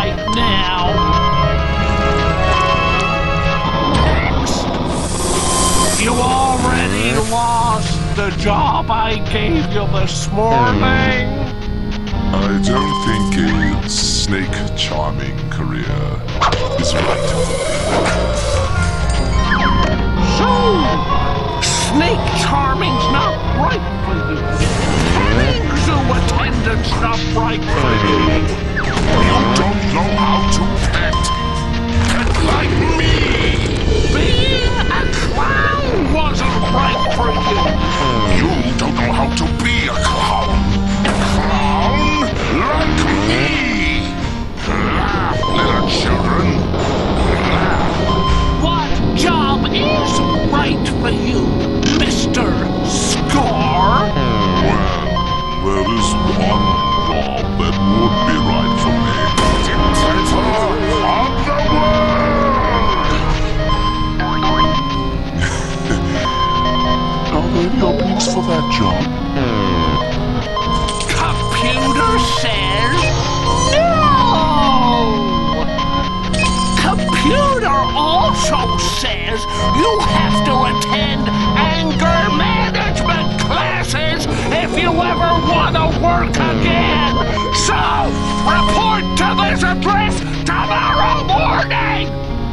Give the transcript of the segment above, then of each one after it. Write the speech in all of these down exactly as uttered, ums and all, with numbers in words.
right now. Next. You already lost the job I gave you this morning. I don't think a snake charming career is right for me. So, snake charming's not right for you. Petting zoo attendant's not right for you. You don't know how to pet. Pet like me. Being a clown wasn't right for you. You don't know how to be a clown. Clown like me. Laugh, little children. Laugh. What job is right for you, Mister Scar? Well, there is one job that would be right for me. Dictator of the world! Are there any openings for that job? Computer says no! Computer also says you have to attend anger management classes if you ever want to work again. So, report to this address tomorrow morning!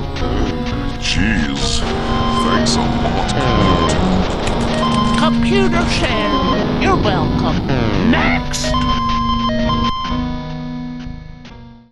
Jeez, thanks a lot, computer. Computer says you're welcome. Next!